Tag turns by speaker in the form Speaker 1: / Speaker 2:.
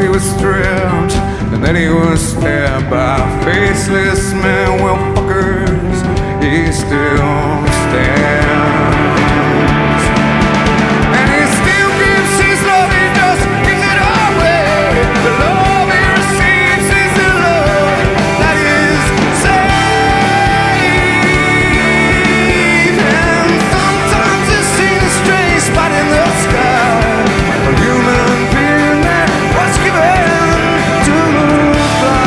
Speaker 1: he was stripped, and then he was stabbed by a faceless man. Well, fuckers, he still stands. And he still gives his love, he just gives it away. The love he receives is the love that is saved. And sometimes it seems a strange spot in the sky, a human being that was given to fly.